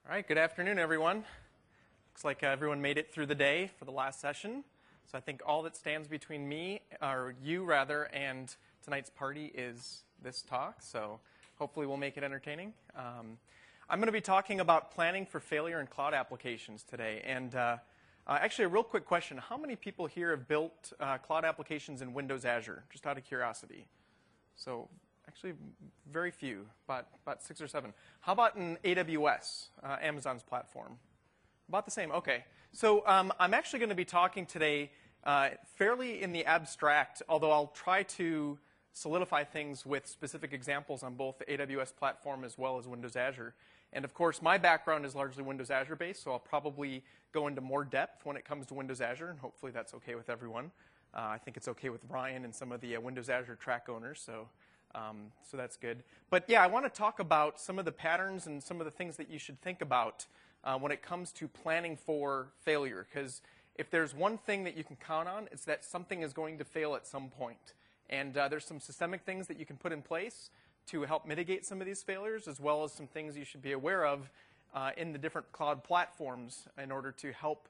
All right, good afternoon, everyone. Looks like everyone made it through the day for the last session. So I think all that stands between me, or you rather, and tonight's party is this talk. So hopefully we'll make it entertaining. I'm going to be talking about planning for failure in cloud applications today. And actually, a real quick question. How many people here have built cloud applications in Windows Azure, just out of curiosity? So actually, very few, about 6 or 7. How about in AWS, Amazon's platform? About the same, okay. So I'm actually going to be talking today fairly in the abstract, although I'll try to solidify things with specific examples on both the AWS platform as well as Windows Azure. And of course, my background is largely Windows Azure based, so I'll probably go into more depth when it comes to Windows Azure, and hopefully that's okay with everyone. I think it's okay with Ryan and some of the Windows Azure track owners, so that's good. But yeah, I want to talk about some of the patterns and some of the things that you should think about when it comes to planning for failure. Because if there's one thing that you can count on, it's that something is going to fail at some point. And there's some systemic things that you can put in place to help mitigate some of these failures, as well as some things you should be aware of in the different cloud platforms in order to help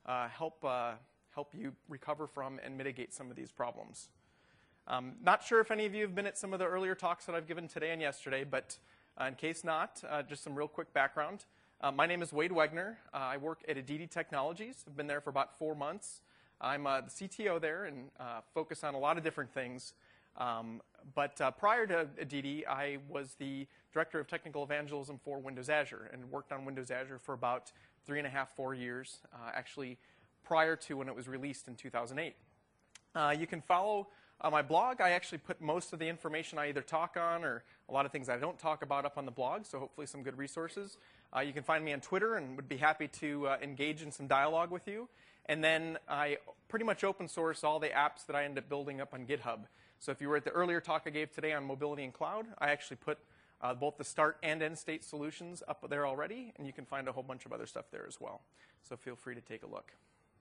you recover from and mitigate some of these problems. Not sure if any of you have been at some of the earlier talks that I've given today and yesterday, but in case not, just some real quick background. My name is Wade Wegner. I work at Aditi Technologies. I've been there for about 4 months. I'm the CTO there and focus on a lot of different things. But prior to Aditi, I was the Director of Technical Evangelism for Windows Azure and worked on Windows Azure for about 3.5, 4 years, actually prior to when it was released in 2008. You can follow my blog. I actually put most of the information I either talk on or a lot of things I don't talk about up on the blog, so hopefully some good resources. You can find me on Twitter and would be happy to engage in some dialogue with you. And then I pretty much open source all the apps that I end up building up on GitHub. So if you were at the earlier talk I gave today on mobility and cloud, I actually put both the start and end state solutions up there already, and you can find a whole bunch of other stuff there as well. So feel free to take a look.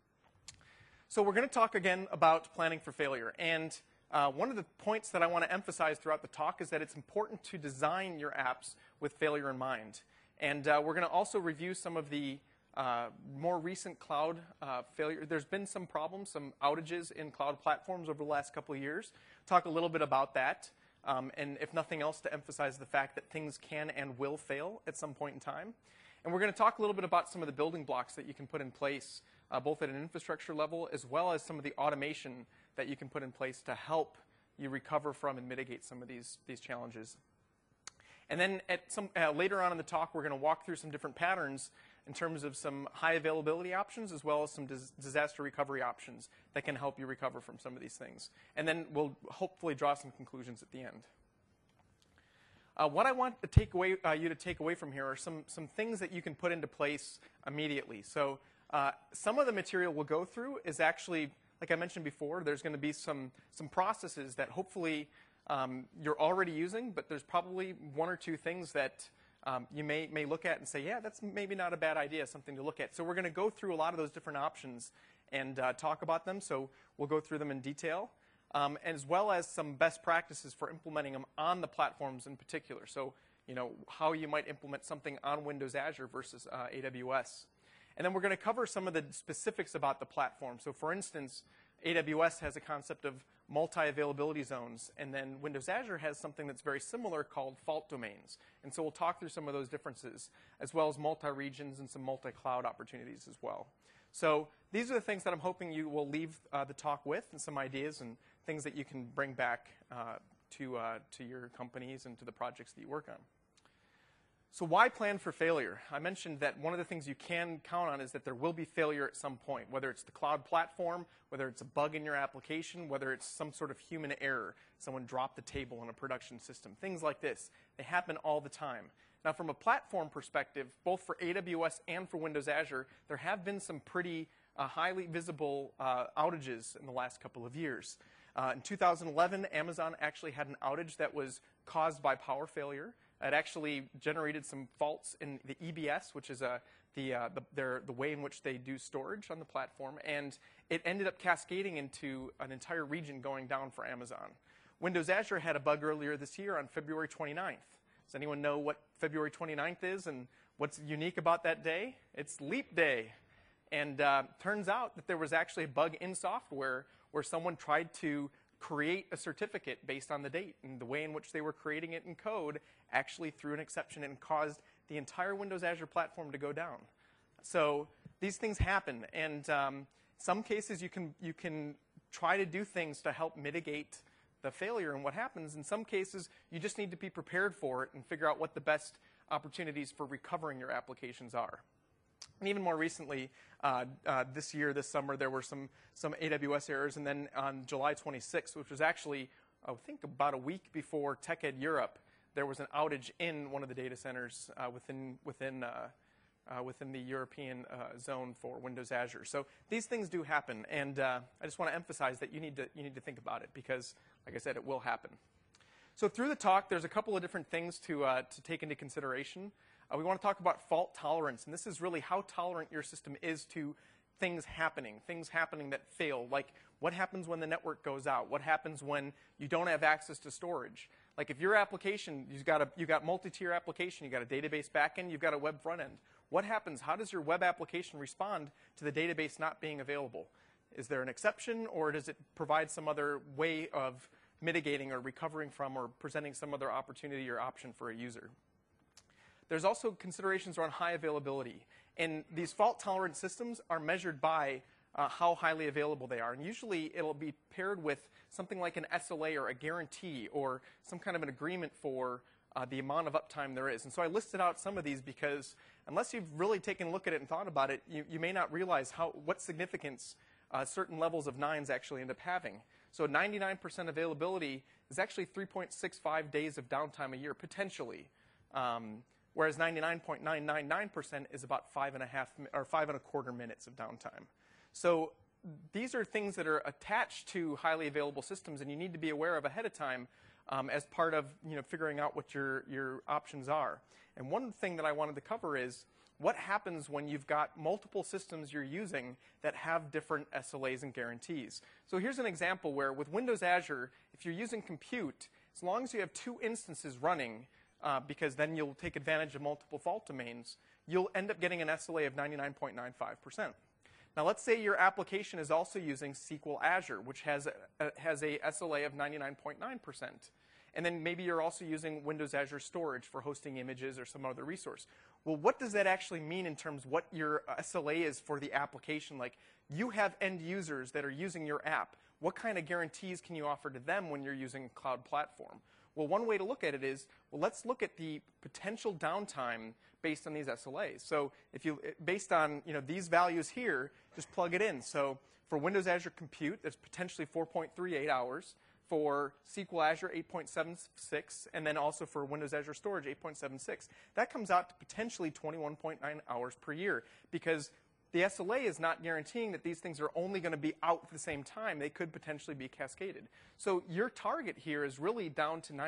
So we're going to talk again about planning for failure. And one of the points that I want to emphasize throughout the talk is that it's important to design your apps with failure in mind. And we're going to also review some of the more recent cloud failure. There's been some problems, some outages in cloud platforms over the last couple of years. Talk a little bit about that. And if nothing else, to emphasize the fact that things can and will fail at some point in time. And we're going to talk a little bit about some of the building blocks that you can put in place, both at an infrastructure level as well as some of the automation that you can put in place to help you recover from and mitigate some of these challenges. And then later on in the talk, we're going to walk through some different patterns in terms of some high availability options as well as some disaster recovery options that can help you recover from some of these things. And then we'll hopefully draw some conclusions at the end. What I want to take away, you to take away from here are some things that you can put into place immediately. So some of the material we'll go through is actually, like I mentioned before, there's going to be some processes that hopefully you're already using, but there's probably 1 or 2 things that you may look at and say, yeah, that's maybe not a bad idea, something to look at. So we're going to go through a lot of those different options and talk about them. So we'll go through them in detail, as well as some best practices for implementing them on the platforms in particular. So how you might implement something on Windows Azure versus AWS. And then we're going to cover some of the specifics about the platform. So for instance, AWS has a concept of multi-availability zones, and then Windows Azure has something that's very similar called fault domains. And so we'll talk through some of those differences, as well as multi-regions and some multi-cloud opportunities as well. So these are the things that I'm hoping you will leave the talk with, and some ideas and things that you can bring back to your companies and to the projects that you work on. So why plan for failure? I mentioned that one of the things you can count on is that there will be failure at some point, whether it's the cloud platform, whether it's a bug in your application, whether it's some sort of human error. Someone dropped the table in a production system. Things like this. They happen all the time. Now, from a platform perspective, both for AWS and for Windows Azure, there have been some pretty highly visible outages in the last couple of years. In 2011, Amazon actually had an outage that was caused by power failure. It actually generated some faults in the EBS, which is the way in which they do storage on the platform, and it ended up cascading into an entire region going down for Amazon. Windows Azure had a bug earlier this year on February 29th. Does anyone know what February 29th is and What's unique about that day? It's leap day. And turns out that there was actually a bug in software where someone tried to create a certificate based on the date. And the way in which they were creating it in code actually threw an exception and caused the entire Windows Azure platform to go down. So these things happen. And some cases you can try to do things to help mitigate the failure and what happens. In some cases, you just need to be prepared for it and figure out what the best opportunities for recovering your applications are. And even more recently, this summer, there were some AWS errors. And then on July 26th, which was actually, I think, about a week before TechEd Europe, there was an outage in one of the data centers within the European zone for Windows Azure. So these things do happen, and I just want to emphasize that you need to think about it because, like I said, it will happen. So through the talk, there's a couple of different things to take into consideration. We want to talk about fault tolerance, and this is really how tolerant your system is to things happening that fail. Like what happens when the network goes out? What happens when you don't have access to storage? Like if your application, you've got multi-tier application, you've got a database backend, you've got a web front end. What happens? How does your web application respond to the database not being available? Is there an exception, or does it provide some other way of mitigating or recovering from or presenting some other opportunity or option for a user? There's also considerations around high availability. And these fault-tolerant systems are measured by how highly available they are. And usually it'll be paired with something like an SLA or a guarantee or some kind of an agreement for the amount of uptime there is. And so I listed out some of these because unless you've really taken a look at it and thought about it, you may not realize what significance certain levels of nines actually end up having. So 99% availability is actually 3.65 days of downtime a year, potentially. Whereas 99.999% is about 5.25 minutes of downtime. So these are things that are attached to highly available systems, and you need to be aware of ahead of time as part of figuring out what your options are. And one thing that I wanted to cover is what happens when you've got multiple systems you're using that have different SLAs and guarantees. So here's an example where with Windows Azure, if you're using compute, as long as you have 2 instances running, because then you'll take advantage of multiple fault domains, you'll end up getting an SLA of 99.95%. Now let's say your application is also using SQL Azure, which has a SLA of 99.9%. And then maybe you're also using Windows Azure Storage for hosting images or some other resource. Well, what does that actually mean in terms of what your SLA is for the application? Like, you have end users that are using your app. What kind of guarantees can you offer to them when you're using a cloud platform? Well, one way to look at it is, well, let's look at the potential downtime based on these SLAs. So based on these values here, just plug it in. So for Windows Azure Compute, that's potentially 4.38 hours. For SQL Azure, 8.76, and then also for Windows Azure Storage, 8.76. That comes out to potentially 21.9 hours per year because the SLA is not guaranteeing that these things are only going to be out at the same time. They could potentially be cascaded. So your target here is really down to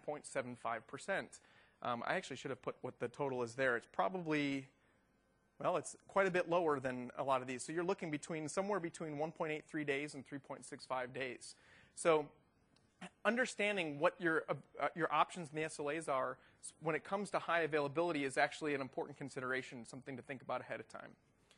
99.75%. I actually should have put what the total is there. It's probably, well, it's quite a bit lower than a lot of these. So you're looking somewhere between 1.83 days and 3.65 days. So understanding what your options in the SLAs are when it comes to high availability is actually an important consideration, something to think about ahead of time.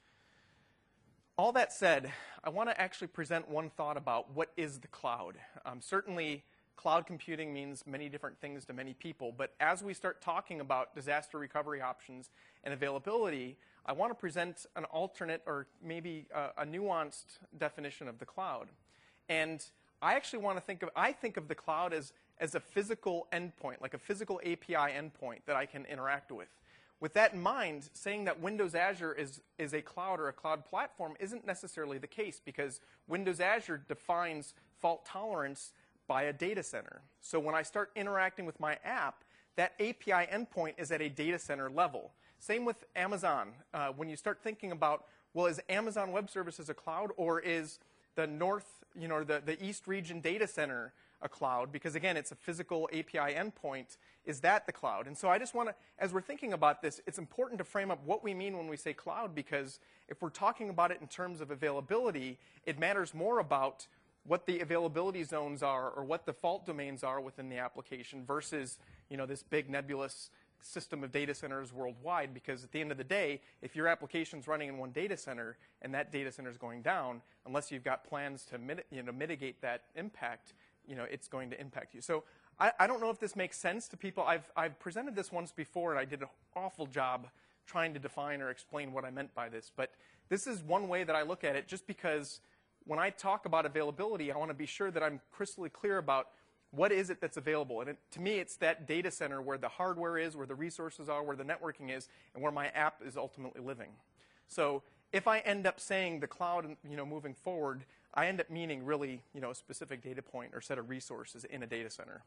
All that said, I want to actually present one thought about what is the cloud. Certainly, cloud computing means many different things to many people, but as we start talking about disaster recovery options and availability, I want to present an alternate or maybe a nuanced definition of the cloud. And I actually want to think of the cloud as a physical endpoint, like a physical API endpoint that I can interact with. With that in mind, saying that Windows Azure is a cloud or a cloud platform isn't necessarily the case because Windows Azure defines fault tolerance by a data center. So when I start interacting with my app, that API endpoint is at a data center level. Same with Amazon. When you start thinking about, well, is Amazon Web Services a cloud, or is the the East Region data center a cloud? Because again, it's a physical API endpoint. Is that the cloud? And so I just want to, as we're thinking about this, it's important to frame up what we mean when we say cloud, because if we're talking about it in terms of availability, it matters more about what the availability zones are or what the fault domains are within the application versus this big nebulous system of data centers worldwide, because at the end of the day, if your application's running in one data center and that data center is going down, unless you've got plans to mitigate that impact, it's going to impact you. So I don't know if this makes sense to people. I've presented this once before, and I did an awful job trying to define or explain what I meant by this. But this is one way that I look at it, just because when I talk about availability, I want to be sure that I'm crystal clear about what is it that's available. And to me, it's that data center where the hardware is, where the resources are, where the networking is, and where my app is ultimately living. So if I end up saying the cloud, moving forward, I end up meaning really, a specific data point or set of resources in a data center.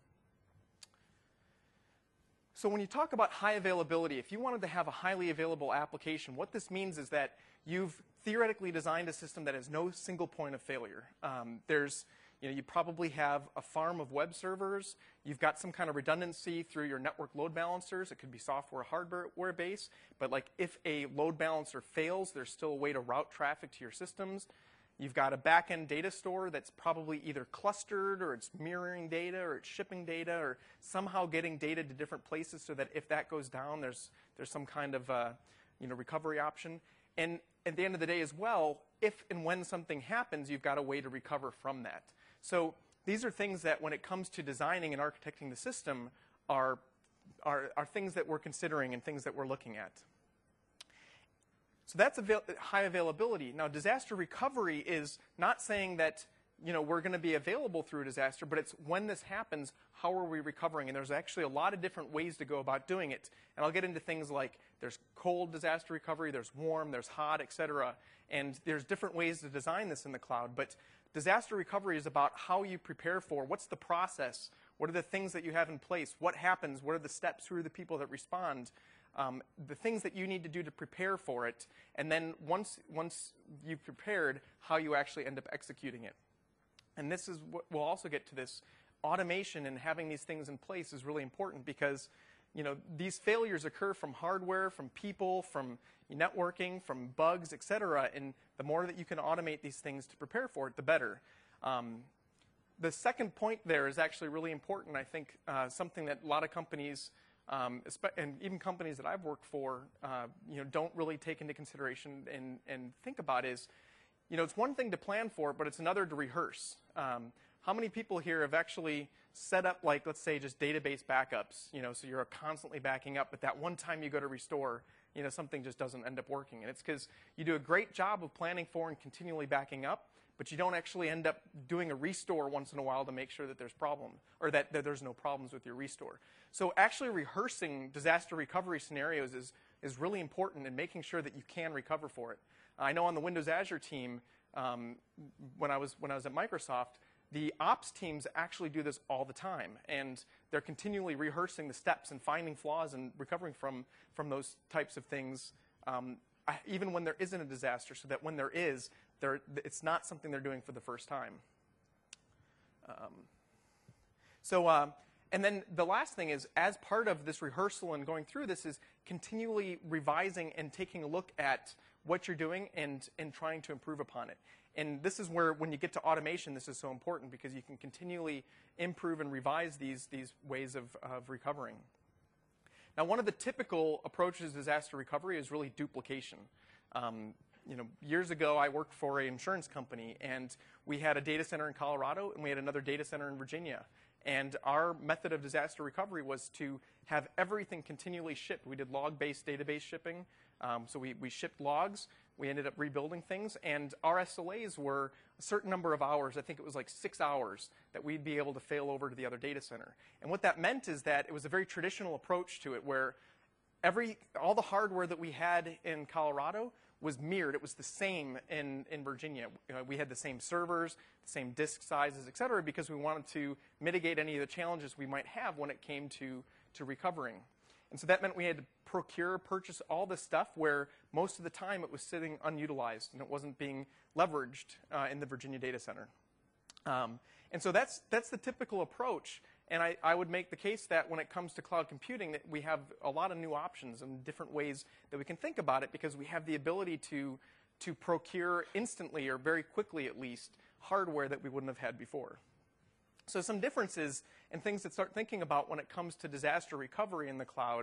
So when you talk about high availability, if you wanted to have a highly available application, what this means is that you've theoretically designed a system that has no single point of failure. You probably have a farm of web servers. You've got some kind of redundancy through your network load balancers. It could be software, hardware based. But like if a load balancer fails, there's still a way to route traffic to your systems. You've got a back-end data store that's probably either clustered, or it's mirroring data, or it's shipping data, or somehow getting data to different places so that if that goes down, there's some kind of recovery option. And at the end of the day as well, if and when something happens, you've got a way to recover from that. So these are things that, when it comes to designing and architecting the system, are things that we're considering and things that we're looking at. So that's high availability. Now, disaster recovery is not saying that we're going to be available through a disaster, but it's when this happens, how are we recovering? And there's actually a lot of different ways to go about doing it. And I'll get into things like there's cold disaster recovery, there's warm, there's hot, et cetera. And there's different ways to design this in the cloud. But disaster recovery is about how you prepare for, what's the process, what are the things that you have in place, what happens, what are the steps, who are the people that respond, the things that you need to do to prepare for it, and then once you've prepared, how you actually end up executing it. And this is what we'll also get to this. Automation and having these things in place is really important, because these failures occur from hardware, from people, from networking, from bugs, et cetera. And the more that you can automate these things to prepare for it, the better. The second point there is actually really important. I think something that a lot of companies, and even companies that I've worked for, don't really take into consideration and think about is, it's one thing to plan for it, but it's another to rehearse. How many people here have actually set up, like, let's say, just database backups, so you're constantly backing up, but that one time you go to restore, something just doesn't end up working. And it's because you do a great job of planning for and continually backing up, but you don't actually end up doing a restore once in a while to make sure that there's problem, or that there's no problems with your restore. So actually rehearsing disaster recovery scenarios is really important in making sure that you can recover for it. I know on the Windows Azure team, when I was at Microsoft, the ops teams actually do this all the time, and they're continually rehearsing the steps and finding flaws and recovering from those types of things, even when there isn't a disaster, so that when there is, it's not something they're doing for the first time. And then the last thing is, as part of this rehearsal and going through this, is continually revising and taking a look at what you're doing and trying to improve upon it. And this is where, when you get to automation, this is so important, because you can continually improve and revise these ways of recovering. Now, one of the typical approaches to disaster recovery is really duplication. Years ago, I worked for an insurance company, and we had a data center in Colorado, and we had another data center in Virginia. And our method of disaster recovery was to have everything continually shipped. We did log-based database shipping. So we shipped logs. We ended up rebuilding things. And our SLAs were a certain number of hours. I think it was like 6 hours that we'd be able to fail over to the other data center. And what that meant is that it was a very traditional approach to it, where all the hardware that we had in Colorado was mirrored. It was the same in Virginia. We had the same servers, the same disk sizes, et cetera, because we wanted to mitigate any of the challenges we might have when it came to recovering. And so that meant we had to purchase all this stuff, where most of the time it was sitting unutilized and it wasn't being leveraged in the Virginia data center. And so that's the typical approach. And I would make the case that when it comes to cloud computing, that we have a lot of new options and different ways that we can think about it, because we have the ability to procure instantly, or very quickly at least, hardware that we wouldn't have had before. So some differences and things to start thinking about when it comes to disaster recovery in the cloud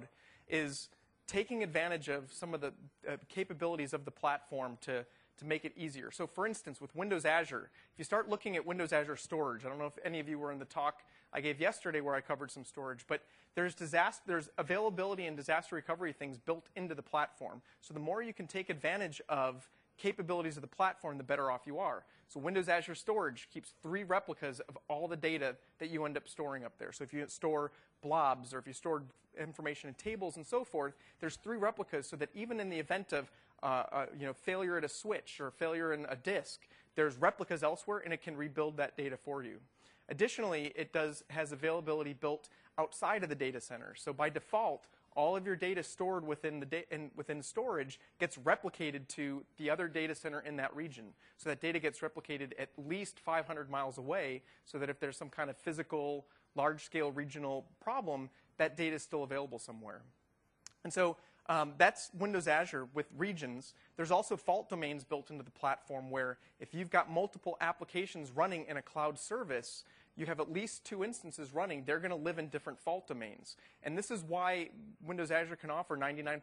is taking advantage of some of the capabilities of the platform to make it easier. So for instance, with Windows Azure, if you start looking at Windows Azure Storage, I don't know if any of you were in the talk I gave yesterday where I covered some storage, but there's availability and disaster recovery things built into the platform. So the more you can take advantage of capabilities of the platform, the better off you are. So Windows Azure Storage keeps 3 replicas of all the data that you end up storing up there. So if you store blobs or if you store information in tables and so forth, there's 3 replicas so that even in the event of failure at a switch or failure in a disk, there's replicas elsewhere and it can rebuild that data for you. Additionally, it has availability built outside of the data center. So by default, all of your data stored within storage gets replicated to the other data center in that region. So that data gets replicated at least 500 miles away so that if there's some kind of physical, large-scale regional problem, that data is still available somewhere. And so that's Windows Azure with regions. There's also fault domains built into the platform where if you've got multiple applications running in a cloud service, you have at least 2 instances running. They're going to live in different fault domains. And this is why Windows Azure can offer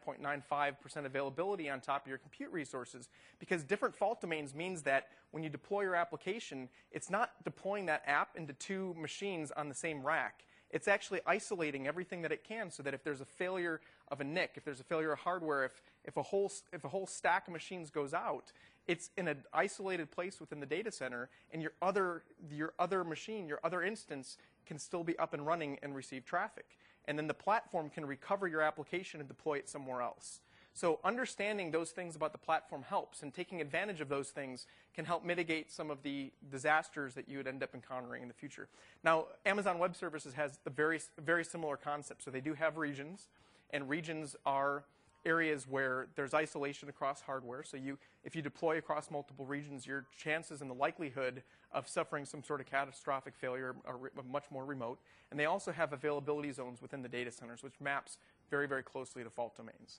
99.95% availability on top of your compute resources, because different fault domains means that when you deploy your application, it's not deploying that app into 2 machines on the same rack. It's actually isolating everything that it can so that if there's a failure of a NIC, if there's a failure of hardware, if a whole stack of machines goes out, it's in an isolated place within the data center, and your other machine, your other instance, can still be up and running and receive traffic. And then the platform can recover your application and deploy it somewhere else. So understanding those things about the platform helps, and taking advantage of those things can help mitigate some of the disasters that you would end up encountering in the future. Now, Amazon Web Services has a very similar concept. So they do have regions, and regions are areas where there's isolation across hardware. So if you deploy across multiple regions, your chances and the likelihood of suffering some sort of catastrophic failure are much more remote. And they also have availability zones within the data centers, which maps very, very closely to fault domains.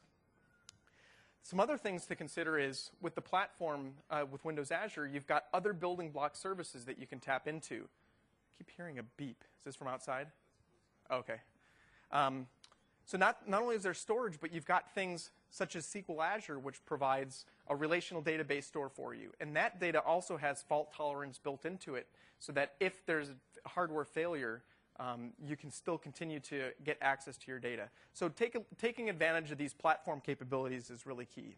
Some other things to consider is with the platform, with Windows Azure, you've got other building block services that you can tap into. I keep hearing a beep. Is this from outside? Okay. So not only is there storage, but you've got things such as SQL Azure, which provides a relational database store for you. And that data also has fault tolerance built into it so that if there's a hardware failure, you can still continue to get access to your data. So taking advantage of these platform capabilities is really key.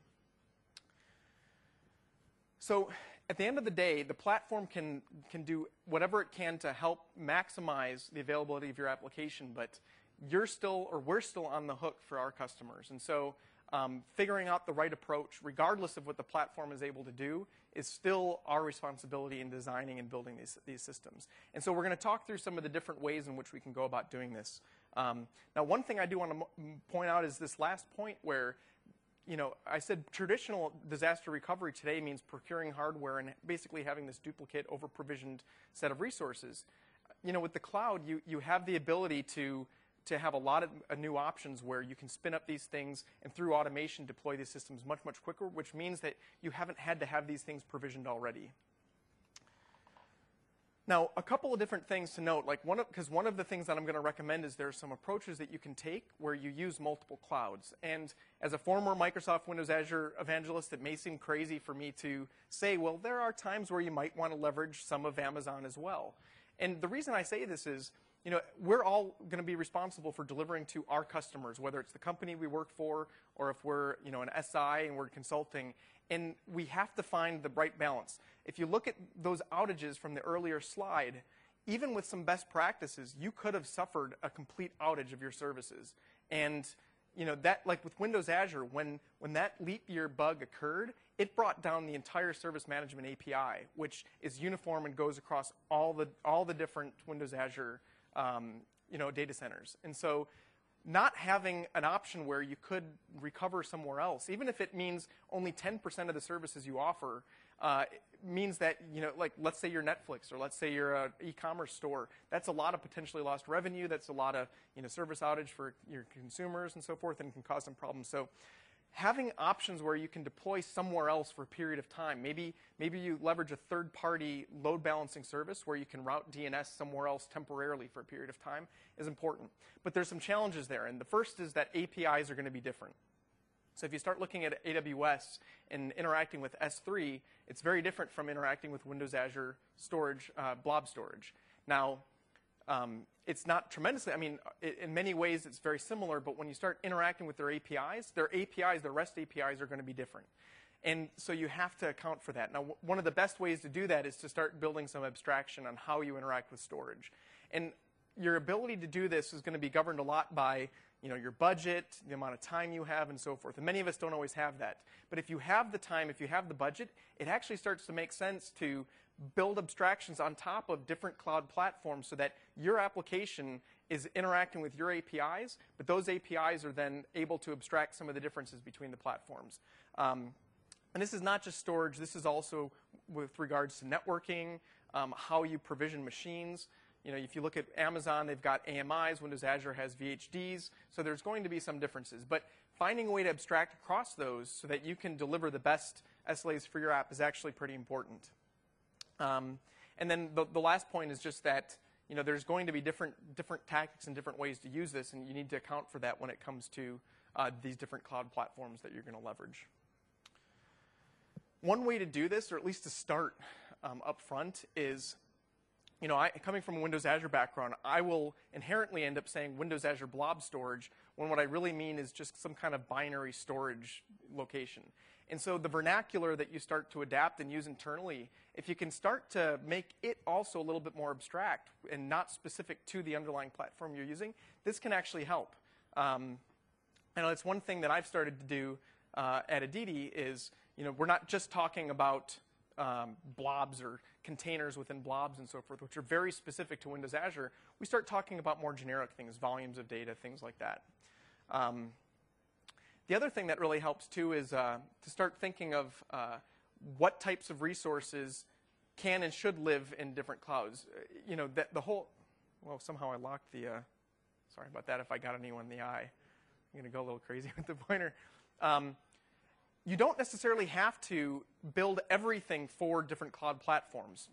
So at the end of the day, the platform can do whatever it can to help maximize the availability of your application, but we're still on the hook for our customers. And so figuring out the right approach, regardless of what the platform is able to do, is still our responsibility in designing and building these systems. And so we're going to talk through some of the different ways in which we can go about doing this. Now, one thing I do want to point out is this last point where, I said traditional disaster recovery today means procuring hardware and basically having this duplicate, over-provisioned set of resources. With the cloud, you have the ability to have a lot of new options where you can spin up these things and through automation deploy these systems much, much quicker, which means that you haven't had to have these things provisioned already. Now, a couple of different things to note, because one of the things that I'm going to recommend is there are some approaches that you can take where you use multiple clouds. And as a former Microsoft Windows Azure evangelist, it may seem crazy for me to say, well, there are times where you might want to leverage some of Amazon as well. And the reason I say this is, we're all going to be responsible for delivering to our customers, whether it's the company we work for or if we're, an SI and we're consulting. And we have to find the right balance. If you look at those outages from the earlier slide, even with some best practices, you could have suffered a complete outage of your services. And that, like with Windows Azure, when that leap year bug occurred, it brought down the entire service management API, which is uniform and goes across all the different Windows Azure data centers. And so not having an option where you could recover somewhere else, even if it means only 10% of the services you offer, means that, let's say you're Netflix or let's say you're an e-commerce store, that's a lot of potentially lost revenue, that's a lot of, service outage for your consumers and so forth, and can cause some problems. So having options where you can deploy somewhere else for a period of time. Maybe you leverage a third-party load balancing service where you can route DNS somewhere else temporarily for a period of time is important. But there's some challenges there, and the first is that APIs are going to be different. So if you start looking at AWS and interacting with S3, it's very different from interacting with Windows Azure storage, blob storage. Now, it's not tremendously, I mean, in many ways it's very similar, but when you start interacting with their APIs, their REST APIs are going to be different. And so you have to account for that. Now, one of the best ways to do that is to start building some abstraction on how you interact with storage. And your ability to do this is going to be governed a lot by your budget, the amount of time you have, and so forth. And many of us don't always have that. But if you have the time, if you have the budget, it actually starts to make sense to build abstractions on top of different cloud platforms so that your application is interacting with your APIs, but those APIs are then able to abstract some of the differences between the platforms. And this is not just storage. This is also with regards to networking, how you provision machines. If you look at Amazon, they've got AMIs. Windows Azure has VHDs. So there's going to be some differences. But finding a way to abstract across those so that you can deliver the best SLAs for your app is actually pretty important. And then the last point is just that there's going to be different tactics and different ways to use this, and you need to account for that when it comes to these different cloud platforms that you're going to leverage. One way to do this, or at least to start up front, is coming from a Windows Azure background, I will inherently end up saying Windows Azure Blob Storage when what I really mean is just some kind of binary storage location. And so the vernacular that you start to adapt and use internally, if you can start to make it also a little bit more abstract and not specific to the underlying platform you're using, this can actually help. And it's one thing that I've started to do at Aditi is, we're not just talking about blobs or containers within blobs and so forth, which are very specific to Windows Azure. We start talking about more generic things, volumes of data, things like that. The other thing that really helps too is to start thinking of what types of resources can and should live in different clouds. Well, somehow I locked the, sorry about that if I got anyone in the eye. I'm going to go a little crazy with the pointer. You don't necessarily have to build everything for different cloud platforms.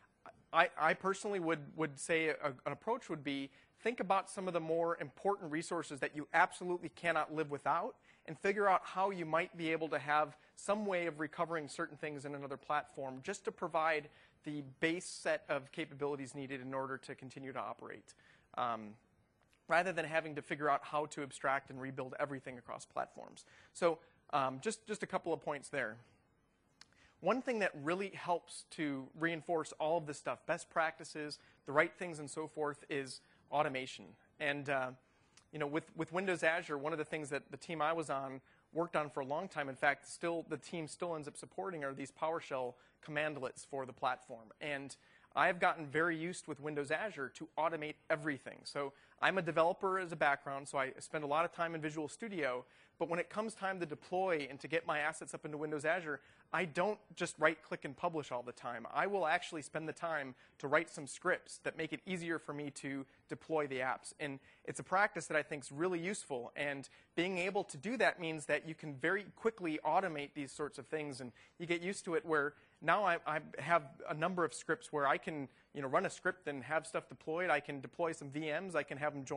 I personally would say an approach would be think about some of the more important resources that you absolutely cannot live without and figure out how you might be able to have some way of recovering certain things in another platform just to provide the base set of capabilities needed in order to continue to operate, rather than having to figure out how to abstract and rebuild everything across platforms. So just a couple of points there. One thing that really helps to reinforce all of this stuff, best practices, the right things and so forth, is automation. And with Windows Azure, one of the things that the team I was on worked on for a long time, in fact, the team still ends up supporting, are these PowerShell commandlets for the platform. And I've gotten very used with Windows Azure to automate everything. So I'm a developer as a background, so I spend a lot of time in Visual Studio. But when it comes time to deploy and to get my assets up into Windows Azure, I don't just right-click and publish all the time. I will actually spend the time to write some scripts that make it easier for me to deploy the apps. And it's a practice that I think is really useful. And being able to do that means that you can very quickly automate these sorts of things. And you get used to it where now I have a number of scripts where I can run a script and have stuff deployed. I can deploy some VMs. I can have them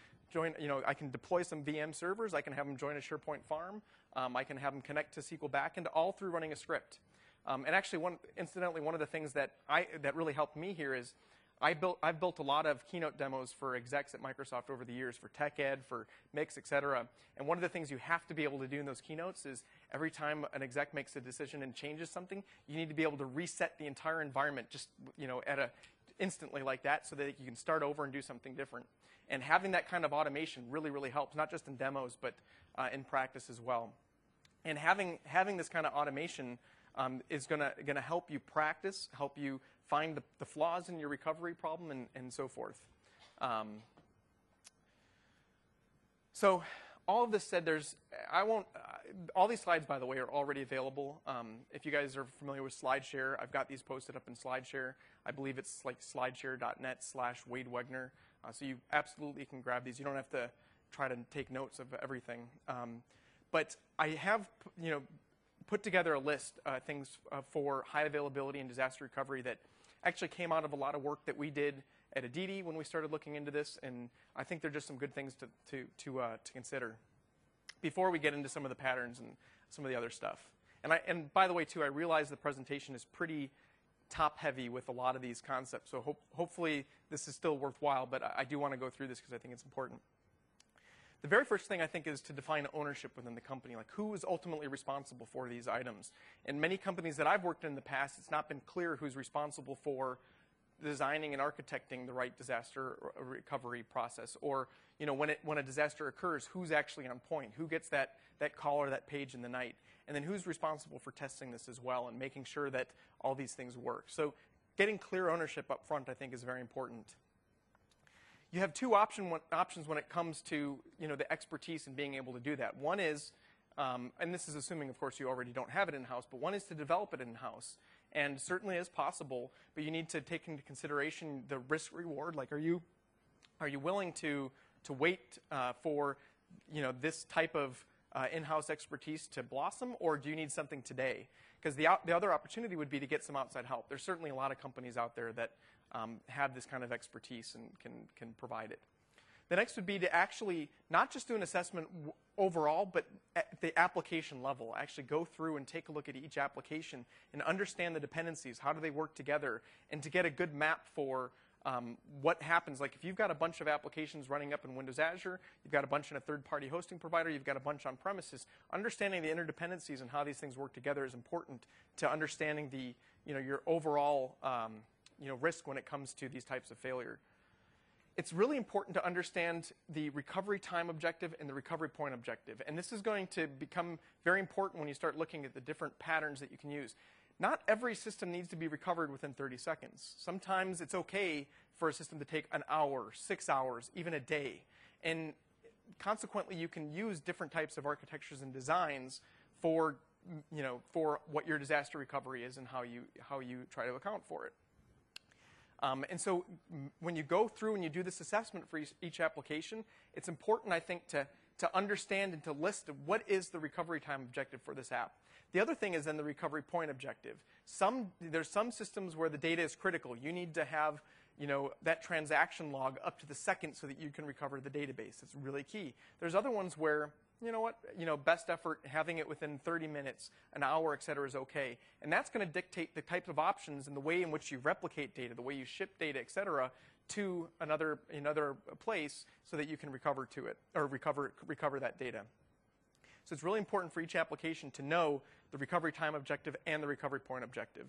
I can deploy some VM servers. I can have them join a SharePoint farm. I can have them connect to SQL backend, all through running a script. And actually, incidentally, one of the things that really helped me here is I've built a lot of keynote demos for execs at Microsoft over the years, for TechEd, for Mix, et cetera. And one of the things you have to be able to do in those keynotes is every time an exec makes a decision and changes something, you need to be able to reset the entire environment just instantly like that, so that you can start over and do something different. And having that kind of automation really, really helps, not just in demos, but in practice as well. And having this kind of automation is going to help you practice, help you find the flaws in your recovery problem, and so forth. So all of this said, all these slides, by the way, are already available. If you guys are familiar with SlideShare, I've got these posted up in SlideShare. I believe it's like slideshare.net/WadeWegner. So you absolutely can grab these. You don't have to try to take notes of everything. but I have put together a list of things for high availability and disaster recovery that actually came out of a lot of work that we did at Aditi when we started looking into this, and I think they're just some good things to consider before we get into some of the patterns and some of the other stuff. And by the way, too, I realize the presentation is pretty top-heavy with a lot of these concepts, so hopefully this is still worthwhile, but I do want to go through this because I think it's important. The very first thing I think is to define ownership within the company, like who is ultimately responsible for these items. In many companies that I've worked in the past, it's not been clear who's responsible for designing and architecting the right disaster recovery process, or when a disaster occurs, who's actually on point, who gets that call or that page in the night, and then who's responsible for testing this as well and making sure that all these things work. So getting clear ownership up front, I think, is very important. You have two options when it comes to the expertise in being able to do that. One is, and this is assuming, of course, you already don't have it in-house, but one is to develop it in-house. And certainly is possible, but you need to take into consideration the risk-reward. Like, are you willing to wait for this type of in-house expertise to blossom, or do you need something today? Because the other opportunity would be to get some outside help. There's certainly a lot of companies out there that have this kind of expertise and can provide it. The next would be to actually not just do an assessment overall, but at the application level. Actually go through and take a look at each application and understand the dependencies. How do they work together? And to get a good map for what happens. Like if you've got a bunch of applications running up in Windows Azure, you've got a bunch in a third-party hosting provider, you've got a bunch on premises, understanding the interdependencies and how these things work together is important to understanding the, your overall risk when it comes to these types of failure. It's really important to understand the recovery time objective and the recovery point objective. And this is going to become very important when you start looking at the different patterns that you can use. Not every system needs to be recovered within 30 seconds. Sometimes it's okay for a system to take an hour, 6 hours, even a day. And consequently, you can use different types of architectures and designs for what your disaster recovery is and how you try to account for it. And so when you go through and you do this assessment for each application, it's important, I think, to understand and to list what is the recovery time objective for this app. The other thing is then the recovery point objective. There's some systems where the data is critical. You need to have that transaction log up to the second so that you can recover the database. It's really key. There's other ones where best effort, having it within 30 minutes, an hour, et cetera, is okay. And that's going to dictate the types of options and the way in which you replicate data, the way you ship data, et cetera, to another place so that you can recover to it, or recover that data. So it's really important for each application to know the recovery time objective and the recovery point objective.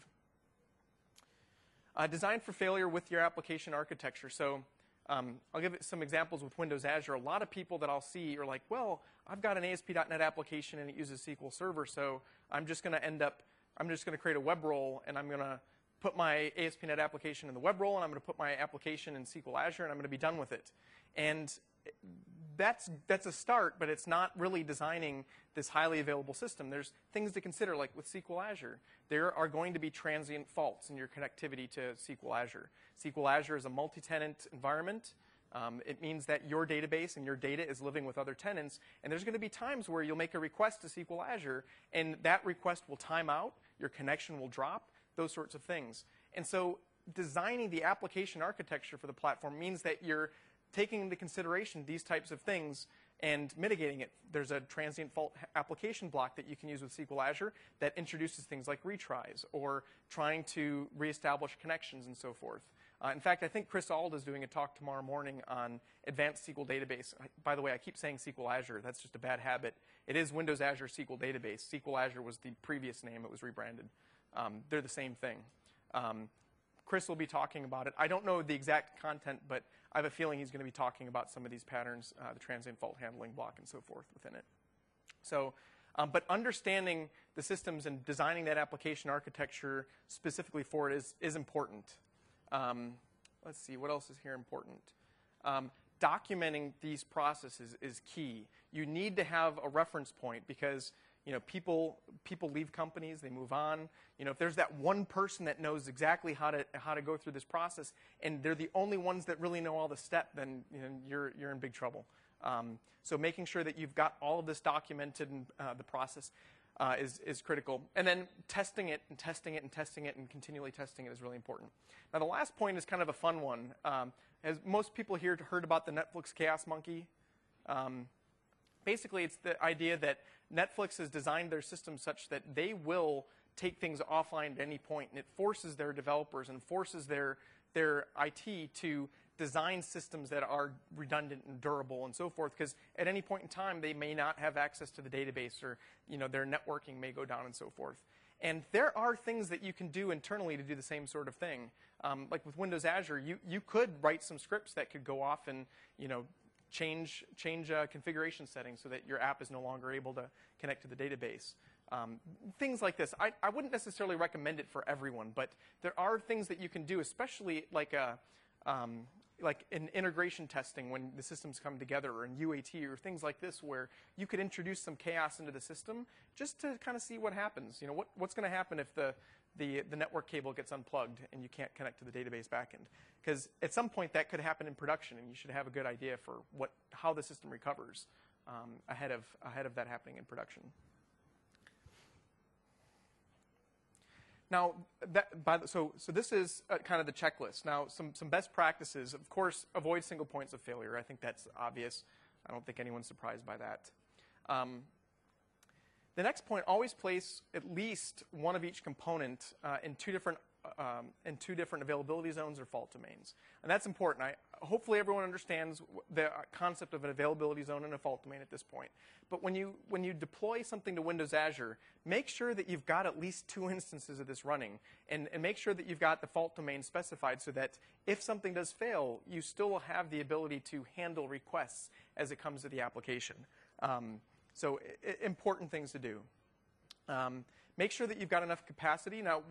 Design for failure with your application architecture. So I'll give it some examples with Windows Azure. A lot of people that I'll see are like, well, I've got an ASP.NET application and it uses SQL Server, so I'm just going to create a web role and I'm going to put my ASP.NET application in the web role and I'm going to put my application in SQL Azure and I'm going to be done with it. And that's a start, but it's not really designing this highly available system. There's things to consider, like with SQL Azure. There are going to be transient faults in your connectivity to SQL Azure. SQL Azure is a multi-tenant environment. It means that your database and your data is living with other tenants, and there's going to be times where you'll make a request to SQL Azure, and that request will time out, your connection will drop, those sorts of things. And so designing the application architecture for the platform means that you're taking into consideration these types of things and mitigating it. There's a transient fault application block that you can use with SQL Azure that introduces things like retries or trying to reestablish connections and so forth. In fact, I think Chris Auld is doing a talk tomorrow morning on Advanced SQL Database. By the way, I keep saying SQL Azure. That's just a bad habit. It is Windows Azure SQL Database. SQL Azure was the previous name. It was rebranded. They're the same thing. Chris will be talking about it. I don't know the exact content, but I have a feeling he's going to be talking about some of these patterns, the transient fault handling block and so forth within it. So, but understanding the systems and designing that application architecture specifically for it is important. Let's see, what else is here important? Documenting these processes is key. You need to have a reference point because people leave companies, they move on. If there's that one person that knows exactly how to go through this process, and they're the only ones that really know all the steps, then you're in big trouble. So making sure that you've got all of this documented in the process is critical. And then testing it and testing it and testing it and continually testing it is really important. Now the last point is kind of a fun one. As most people here heard about the Netflix Chaos Monkey, basically it's the idea that Netflix has designed their system such that they will take things offline at any point, and it forces their developers and forces their IT to design systems that are redundant and durable and so forth, because at any point in time they may not have access to the database, or their networking may go down and so forth. And there are things that you can do internally to do the same sort of thing. Like with Windows Azure, you could write some scripts that could go off and change configuration settings so that your app is no longer able to connect to the database. Things like this. I wouldn't necessarily recommend it for everyone, but there are things that you can do, especially like in integration testing when the systems come together, or in UAT or things like this, where you could introduce some chaos into the system just to kind of see what happens. What's going to happen if the network cable gets unplugged and you can't connect to the database backend? Because at some point that could happen in production, and you should have a good idea for how the system recovers ahead of that happening in production. Now, so this is kind of the checklist. Now, some best practices. Of course, avoid single points of failure. I think that's obvious. I don't think anyone's surprised by that. The next point: always place at least one of each component in two different availability zones or fault domains, and that's important. Hopefully, everyone understands the concept of an availability zone and a fault domain at this point. But when you deploy something to Windows Azure, make sure that you've got at least 2 instances of this running, and make sure that you've got the fault domain specified so that if something does fail, you still will have the ability to handle requests as it comes to the application. So important things to do. Make sure that you've got enough capacity. Now,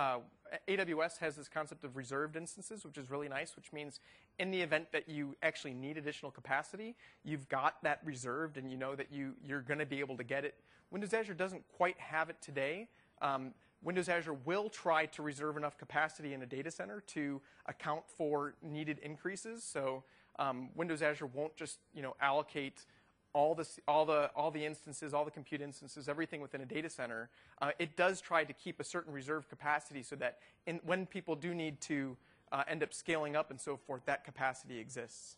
AWS has this concept of reserved instances, which is really nice, which means in the event that you actually need additional capacity, you've got that reserved, and you know that you're going to be able to get it. Windows Azure doesn't quite have it today. Windows Azure will try to reserve enough capacity in a data center to account for needed increases. So Windows Azure won't just allocate all the instances, all the compute instances, everything within a data center. It does try to keep a certain reserve capacity so that when people do need to end up scaling up and so forth, that capacity exists.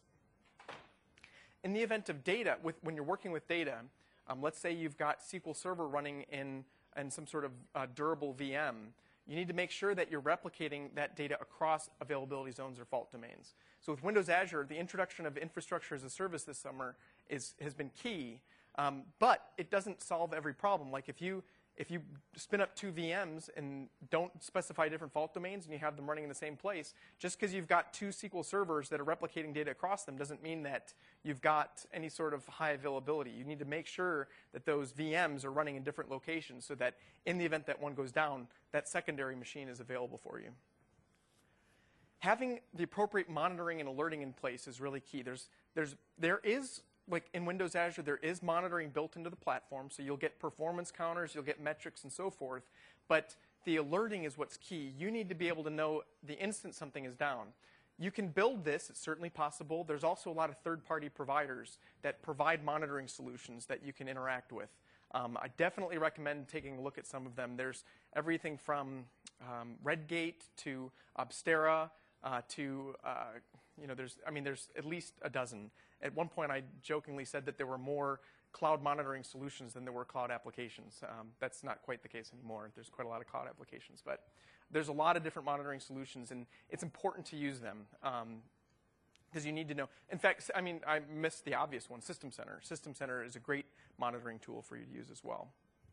In the event of data, when you're working with data, let's say you've got SQL Server running in some sort of durable VM, you need to make sure that you're replicating that data across availability zones or fault domains. So with Windows Azure, the introduction of infrastructure as a service this summer has been key, but it doesn't solve every problem. Like if you spin up 2 VMs and don't specify different fault domains and you have them running in the same place, just because you've got 2 SQL servers that are replicating data across them doesn't mean that you've got any sort of high availability. You need to make sure that those VMs are running in different locations so that in the event that one goes down, that secondary machine is available for you. Having the appropriate monitoring and alerting in place is really key. There is, like in Windows Azure, there is monitoring built into the platform, so you'll get performance counters, you'll get metrics and so forth, but the alerting is what's key. You need to be able to know the instant something is down. You can build this, it's certainly possible. There's also a lot of third-party providers that provide monitoring solutions that you can interact with. I definitely recommend taking a look at some of them. There's everything from Redgate to Obstera to there's at least a dozen. At one point, I jokingly said that there were more cloud monitoring solutions than there were cloud applications. That's not quite the case anymore. There's quite a lot of cloud applications, but there's a lot of different monitoring solutions, and it's important to use them because you need to know. In fact, I missed the obvious one, System Center. System Center is a great monitoring tool for you to use as well.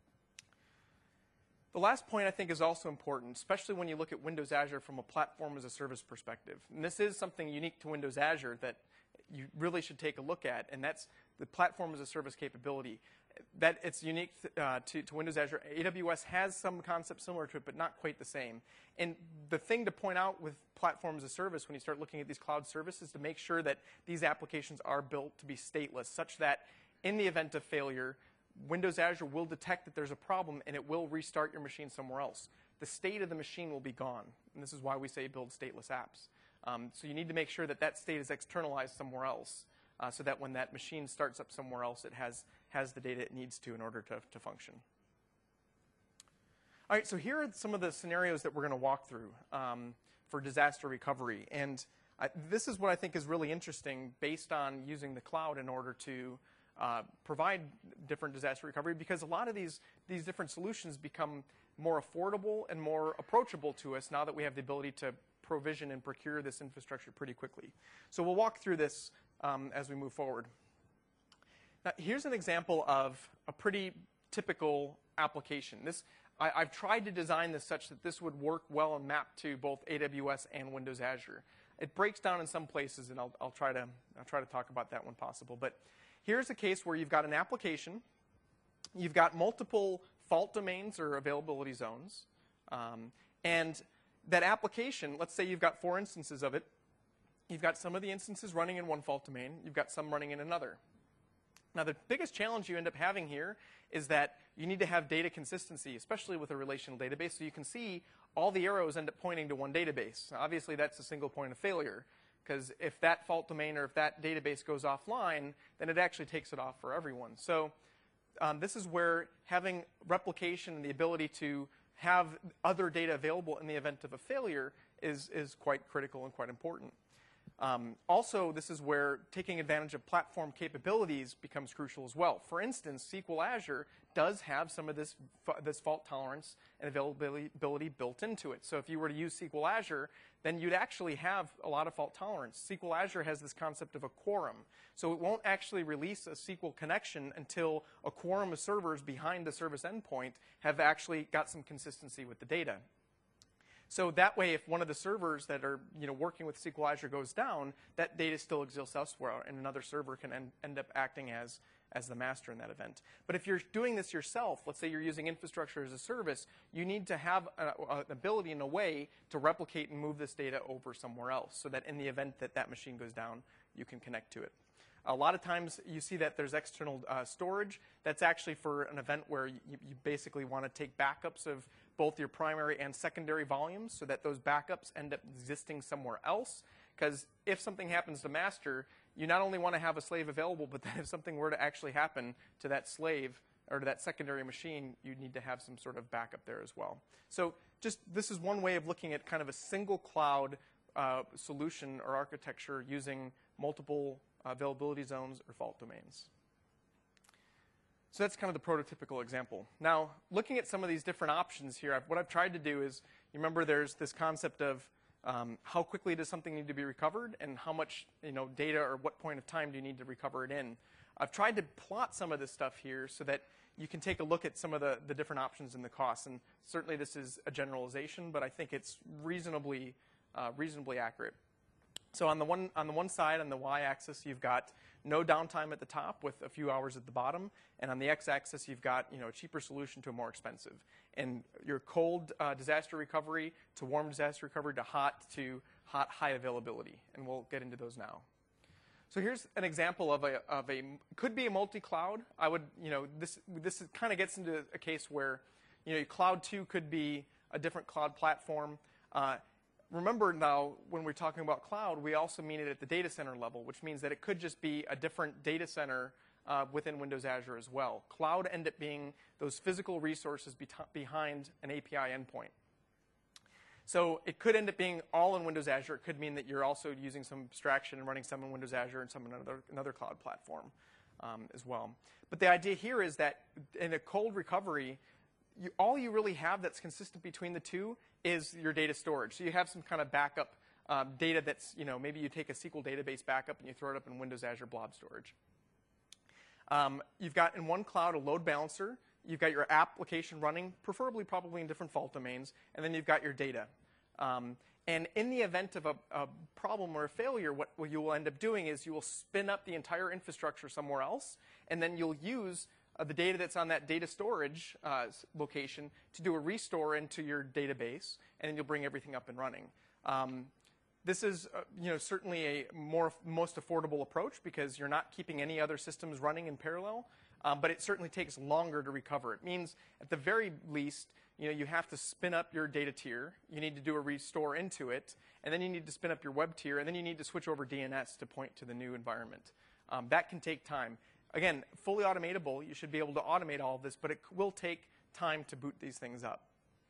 The last point I think is also important, especially when you look at Windows Azure from a platform as a service perspective. And this is something unique to Windows Azure that you really should take a look at, and that's the platform as a service capability. That it's unique to Windows Azure. AWS has some concept similar to it, but not quite the same. And the thing to point out with platform as a service when you start looking at these cloud services is to make sure that these applications are built to be stateless, such that in the event of failure, Windows Azure will detect that there's a problem and it will restart your machine somewhere else. The state of the machine will be gone. And this is why we say build stateless apps. So you need to make sure that that state is externalized somewhere else. so that when that machine starts up somewhere else, it has the data it needs to in order to function. All right, so here are some of the scenarios that we're going to walk through for disaster recovery. And this is what I think is really interesting based on using the cloud in order to provide different disaster recovery, because a lot of these different solutions become more affordable and more approachable to us now that we have the ability to provision and procure this infrastructure pretty quickly. So we'll walk through this as we move forward. Now, here's an example of a pretty typical application. I've tried to design this such that this would work well and map to both AWS and Windows Azure. It breaks down in some places, and I'll try to talk about that when possible. But here's a case where you've got an application, you've got multiple fault domains or availability zones, and that application, let's say you've got 4 instances of it. You've got some of the instances running in one fault domain. You've got some running in another. Now, the biggest challenge you end up having here is that you need to have data consistency, especially with a relational database. So you can see all the arrows end up pointing to one database. Now, obviously, that's a single point of failure, because if that fault domain or if that database goes offline, then it actually takes it off for everyone. So this is where having replication and the ability to have other data available in the event of a failure is quite critical and quite important. Also, this is where taking advantage of platform capabilities becomes crucial as well. For instance, SQL Azure does have some of this fault tolerance and availability built into it. So if you were to use SQL Azure, then you'd actually have a lot of fault tolerance. SQL Azure has this concept of a quorum. So it won't actually release a SQL connection until a quorum of servers behind the service endpoint have actually got some consistency with the data. So that way, if one of the servers that are working with SQL Azure goes down, that data still exists elsewhere, and another server can end up acting as the master in that event. But if you're doing this yourself, let's say you're using infrastructure as a service, you need to have an ability and a way to replicate and move this data over somewhere else, so that in the event that that machine goes down, you can connect to it. A lot of times you see that there's external storage. That's actually for an event where you basically want to take backups of both your primary and secondary volumes, so that those backups end up existing somewhere else. Because if something happens to master, you not only want to have a slave available, but then if something were to actually happen to that slave or to that secondary machine, you need to have some sort of backup there as well. So this is one way of looking at kind of a single cloud solution or architecture using multiple availability zones or fault domains. So that's kind of the prototypical example. Now, looking at some of these different options here, what I've tried to do is, you remember there's this concept of how quickly does something need to be recovered, and how much data or what point of time do you need to recover it in. I've tried to plot some of this stuff here so that you can take a look at some of the different options and the costs. And certainly this is a generalization, but I think it's reasonably accurate. So on the one side, on the y-axis, you've got no downtime at the top with a few hours at the bottom, and on the x-axis, you've got a cheaper solution to a more expensive. And your cold disaster recovery to warm disaster recovery to hot high availability, and we'll get into those now. So here's an example of a could be a multi-cloud. I would this kind of gets into a case where Cloud 2 could be a different cloud platform. Remember now, when we're talking about cloud, we also mean it at the data center level, which means that it could just be a different data center within Windows Azure as well. Cloud end up being those physical resources behind an API endpoint. So it could end up being all in Windows Azure. It could mean that you're also using some abstraction and running some in Windows Azure and some in another cloud platform as well. But the idea here is that in a cold recovery, all you really have that's consistent between the two is your data storage. So you have some kind of backup data that's, maybe you take a SQL database backup and you throw it up in Windows Azure Blob Storage. You've got in one cloud a load balancer. You've got your application running, probably in different fault domains, and then you've got your data. And in the event of a problem or a failure, what you will end up doing is you will spin up the entire infrastructure somewhere else, and then you'll use the data that's on that data storage location to do a restore into your database, and then you'll bring everything up and running. This is certainly a most affordable approach because you're not keeping any other systems running in parallel, but it certainly takes longer to recover. It means at the very least you have to spin up your data tier, you need to do a restore into it, and then you need to spin up your web tier, and then you need to switch over DNS to point to the new environment. That can take time. Again, fully automatable, you should be able to automate all of this, but it will take time to boot these things up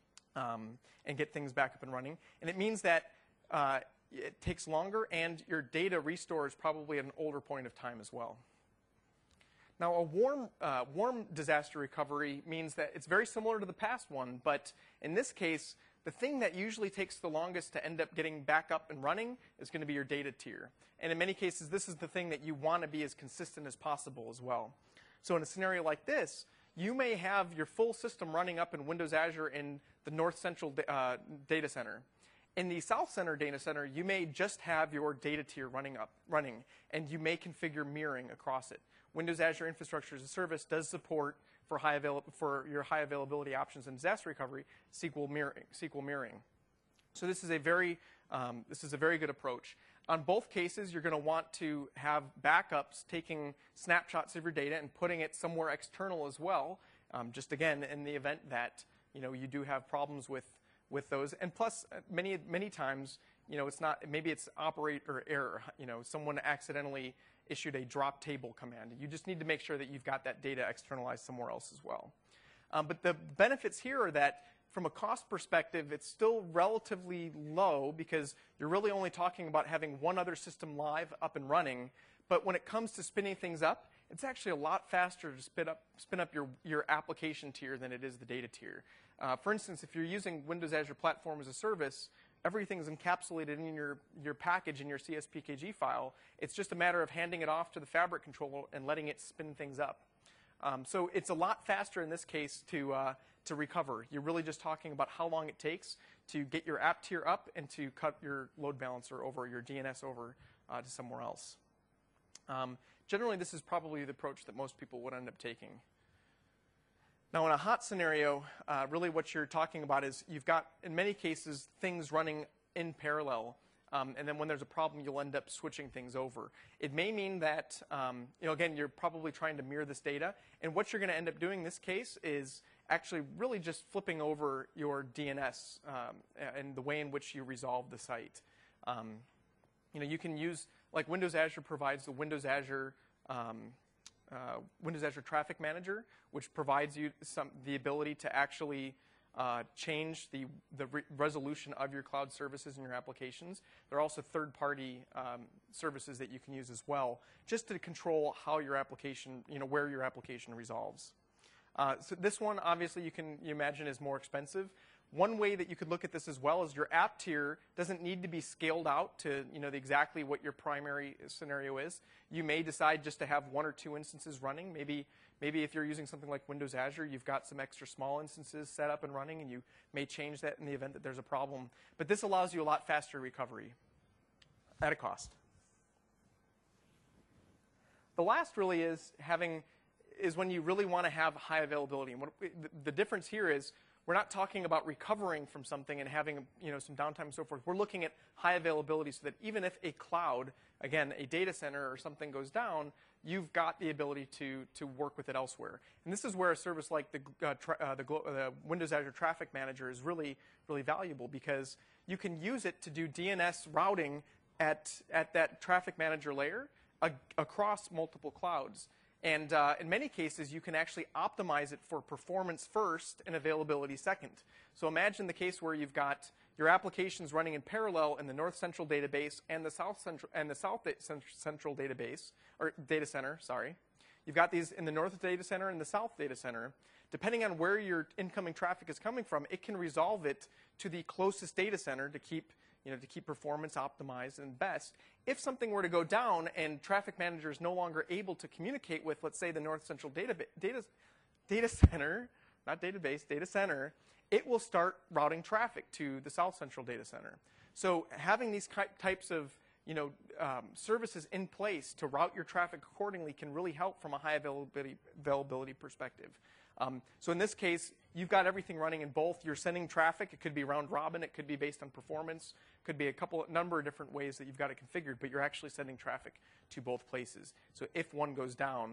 and get things back up and running. And it means that it takes longer, and your data restores probably at an older point of time as well. Now, a warm disaster recovery means that it's very similar to the past one, but in this case, the thing that usually takes the longest to end up getting back up and running is going to be your data tier. And in many cases, this is the thing that you want to be as consistent as possible as well. So in a scenario like this, you may have your full system running up in Windows Azure in the North Central data center. In the South Center data center, you may just have your data tier running, and you may configure mirroring across it. Windows Azure Infrastructure as a Service does support for your high availability options in disaster recovery, SQL mirroring. So this is a very good approach. On both cases, you're going to want to have backups taking snapshots of your data and putting it somewhere external as well. Just again, in the event that you do have problems with those, and plus many times it's not, maybe it's operator error. Someone accidentally issued a drop table command. You just need to make sure that you've got that data externalized somewhere else as well. But the benefits here are that from a cost perspective, it's still relatively low because you're really only talking about having one other system live up and running. But when it comes to spinning things up, it's actually a lot faster to spin up your application tier than it is the data tier. For instance, if you're using Windows Azure Platform as a Service, everything's encapsulated in your package in your CSPKG file. It's just a matter of handing it off to the Fabric controller and letting it spin things up. So it's a lot faster in this case to recover. You're really just talking about how long it takes to get your app tier up and to cut your load balancer over, your DNS over to somewhere else. Generally, this is probably the approach that most people would end up taking. Now, in a hot scenario, really what you're talking about is you've got, in many cases, things running in parallel. And then when there's a problem, you'll end up switching things over. It may mean that, again, you're probably trying to mirror this data. And what you're going to end up doing in this case is actually really just flipping over your DNS and the way in which you resolve the site. You can use, like Windows Azure provides the Windows Azure Traffic Manager, which provides you the ability to actually change the resolution of your cloud services and your applications. There are also third-party services that you can use as well, just to control how your application, where your application resolves. So this one, obviously, you imagine is more expensive. One way that you could look at this as well is your app tier doesn't need to be scaled out to exactly what your primary scenario is. You may decide just to have one or two instances running. Maybe if you're using something like Windows Azure, you've got some extra small instances set up and running, and you may change that in the event that there's a problem. But this allows you a lot faster recovery at a cost. The last really is when you really want to have high availability. And the difference here is we're not talking about recovering from something and having some downtime and so forth. We're looking at high availability so that even if a cloud, again, a data center or something goes down, you've got the ability to work with it elsewhere. And this is where a service like the Windows Azure Traffic Manager is really, really valuable, because you can use it to do DNS routing at that traffic manager layer across multiple clouds. And in many cases, you can actually optimize it for performance first and availability second. So imagine the case where you've got your applications running in parallel in the North Central database and the South Central database, or data center, sorry. You've got these in the North data center and the South data center. Depending on where your incoming traffic is coming from, it can resolve it to the closest data center to keep performance optimized and best. If something were to go down and Traffic Manager is no longer able to communicate with, let's say, the North Central data center, not database, data center, it will start routing traffic to the South Central data center. So having these types of services in place to route your traffic accordingly can really help from a high availability perspective. So in this case, you've got everything running in both. You're sending traffic. It could be round robin. It could be based on performance. It could be a number of different ways that you've got it configured, but you're actually sending traffic to both places. So if one goes down,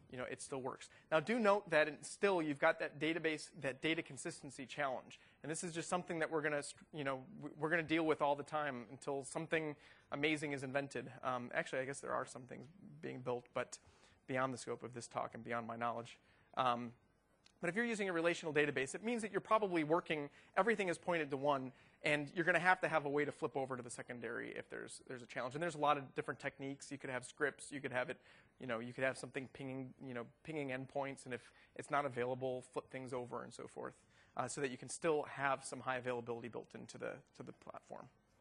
it still works. Now, do note that still you've got that database, that data consistency challenge, and this is just something that we're going to deal with all the time until something amazing is invented. Actually, I guess there are some things being built, but beyond the scope of this talk and beyond my knowledge. But if you're using a relational database, it means that you're probably working, everything is pointed to one, and you're going to have a way to flip over to the secondary if there's a challenge. And there's a lot of different techniques. You could have scripts. You could have it, you could have something pinging endpoints, and if it's not available, flip things over and so forth, so that you can still have some high availability built into the platform.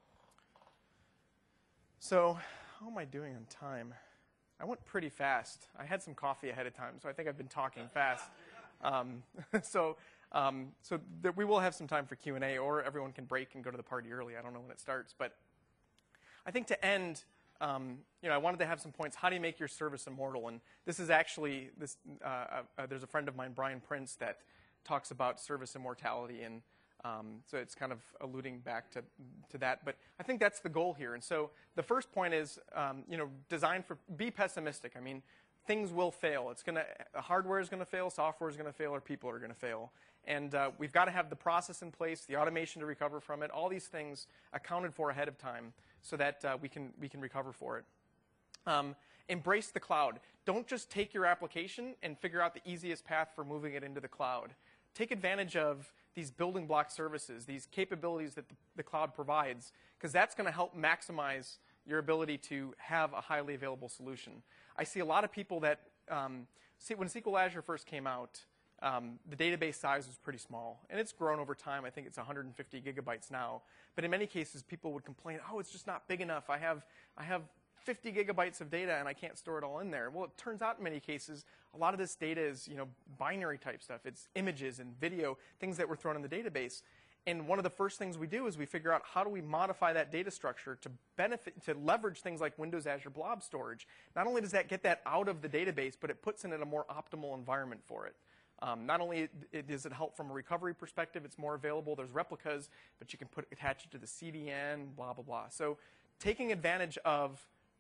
So, how am I doing on time? I went pretty fast. I had some coffee ahead of time, so I think I've been talking fast. So we will have some time for Q&A, or everyone can break and go to the party early. I don't know when it starts, but I think to end, I wanted to have some points. How do you make your service immortal? And this is actually there's a friend of mine, Brian Prince, that talks about service immortality, and so it's kind of alluding back to that. But I think that's the goal here. And so the first point is, be pessimistic. I mean, things will fail. Hardware is going to fail, software is going to fail, or people are going to fail. And we've got to have the process in place, the automation to recover from it, all these things accounted for ahead of time so that we can recover for it. Embrace the cloud. Don't just take your application and figure out the easiest path for moving it into the cloud. Take advantage of these building block services, these capabilities that the cloud provides, because that's going to help maximize your ability to have a highly available solution. I see a lot of people that, when SQL Azure first came out, the database size was pretty small, and it's grown over time. I think it's 150 gigabytes now. But in many cases, people would complain, oh, it's just not big enough. I have 50 gigabytes of data, and I can't store it all in there. Well, it turns out in many cases, a lot of this data is binary type stuff. It's images and video, things that were thrown in the database. And one of the first things we do is we figure out how do we modify that data structure to leverage things like Windows Azure Blob Storage. Not only does that get that out of the database, but it puts it in a more optimal environment for it. Not only does it help from a recovery perspective, it's more available. There's replicas, but you can attach it to the CDN, blah, blah, blah. So taking advantage of